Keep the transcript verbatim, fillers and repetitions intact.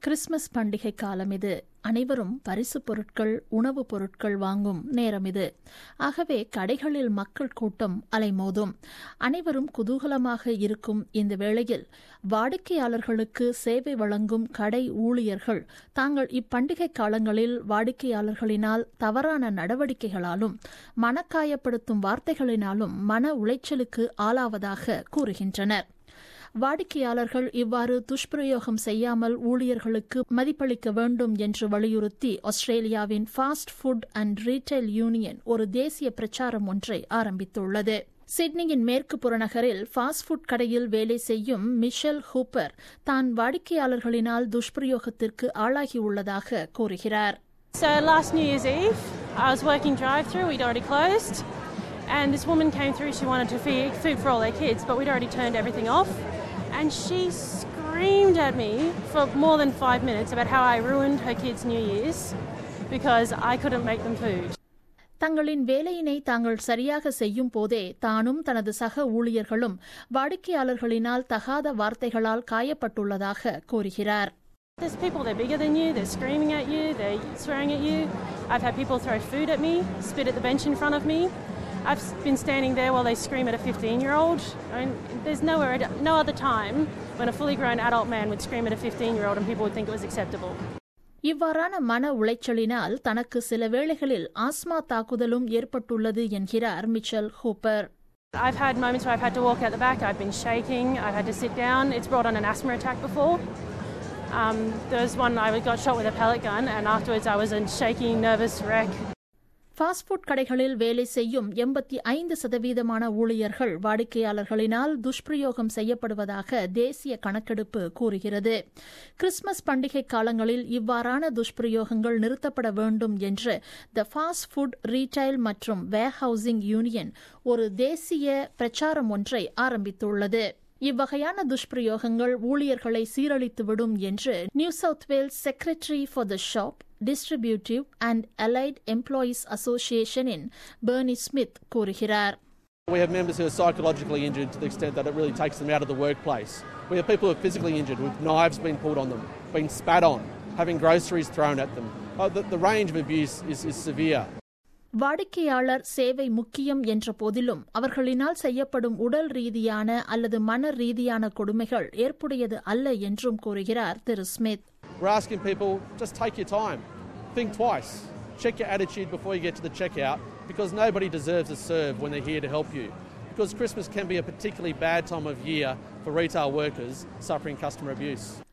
Christmas பண்டிகை காலம் இது. அனைவரும் பரிசுப் பொருட்கள், உணவுப் பொருட்கள் வாங்கும் நேரம் இது. ஆகவே கடைகளில் மக்கள் கூட்டம் அலைமோதும். அனைவரும் குதூகலமாக இருக்கும் இந்த வேளையில் வாடிக்கையாளர்களுக்கு சேவை வழங்கும் கடை ஊழியர்கள் தாங்கள் இப்பண்டிகை காலங்களில் வாடிக்கையாளர்களினால் தவறான நடவடிக்கைகளாலும் மனக்காயப்படுத்தும் வார்த்தைகளினாலும் மன உளைச்சலுக்கு ஆளாவதாக கூறுகின்றனர். வாடிக்கையாளர்கள் இவ்வாறு துஷ்பிரயோகம் செய்யாமல் ஊழியர்களுக்கு மதிப்பளிக்க வேண்டும் என்று வலியுறுத்தி ஆஸ்திரேலியாவின் fast food and retail union ஒரு தேசிய பிரச்சாரம் ஒன்றை ஆரம்பித்துள்ளது. சிட்னியின் மேற்கு புறநகரில் ஃபாஸ்ட் ஃபுட் கடையில் வேலை செய்யும் மிஷேல் ஹூப்பர் தான் வாடிக்கையாளர்களினால் துஷ்பிரயோகத்திற்கு ஆளாகியுள்ளதாக கூறுகிறார். So last New Year's Eve, I was working drive-through, we'd already closed, and this woman came through, she wanted to feed food for all her kids, but we'd already turned everything off, and she screamed at me for more than five minutes about how I ruined her kids' New Year's because I couldn't make them food. தங்களின் வேலையினை தாங்கள் சரியாக செய்யும் போதே தானும் தனது சக ஊழியர்களும் வாடிக்கையாளர்களினால் தகாத வார்த்தைகளால் காயப்பட்டுள்ளதாக கூறுகிறார். There's people, they're bigger than you, they're screaming at you, they're swearing at you. I've had people throw food at me, spit at the bench in front of me. I've been standing there while they scream at a fifteen-year-old. I mean, there's nowhere, no other time when a fully grown adult man would scream at a fifteen-year-old and people would think it was acceptable. இவ்வாறான மன உளைச்சலினால் தனக்கு சில வேளைகளில் asthma தாக்குதலும் ஏற்பட்டுள்ளது என்கிறார் Mitchell Hooper. I've had moments where I've had to walk out the back, I've been shaking, I've had to sit down. It's brought on an asthma attack before. Um, there was one I got shot with a pellet gun and afterwards I was a shaky, nervous wreck. Fast food கடைகளில் வேலை செய்யும் எண்பத்தி ஐந்து சதவீதமான ஊழியர்கள் வாடிக்கையாளர்களினால் துஷ்பிரயோகம் செய்யப்படுவதாக தேசிய கணக்கெடுப்பு கூறுகிறது. கிறிஸ்துமஸ் பண்டிகை காலங்களில் இவ்வாறான துஷ்பிரயோகங்கள் நிறுத்தப்பட வேண்டும் என்று த ஃபாஸ்ட் ஃபுட் ரீட்டைல் மற்றும் வேர்ஹவுசிங் யூனியன் ஒரு தேசிய பிரச்சாரம் ஒன்றை ஆரம்பித்துள்ளது. இவ்வகையான துஷ்பிரயோகங்கள் ஊழியர்களை சீரழித்துவிடும் என்று New South Wales secretary for the shop distributive and allied employees association இன் பெர்னி ஸ்மித் கூறுகிறார். We have members who are psychologically injured to the extent that it really takes them out of the workplace. We have people who are physically injured with knives being pulled on them, being spat on, having groceries thrown at them. Oh, the, the range of abuse is, is severe. வாடிக்கையாளர் சேவை முக்கியம் என்ற போதிலும் அவர்களினால் செய்யப்படும் உடல் ரீதியான அல்லது மன ரீதியான கொடுமைகள் ஏற்புடையது அல்ல என்றும் கூறுகிறார் திரு Smith. We're asking people, just take your time, think twice, check your attitude before you get to the checkout, because nobody deserves to serve when they're here to help you. Because Christmas can be a particularly bad time of year for retail workers suffering customer abuse.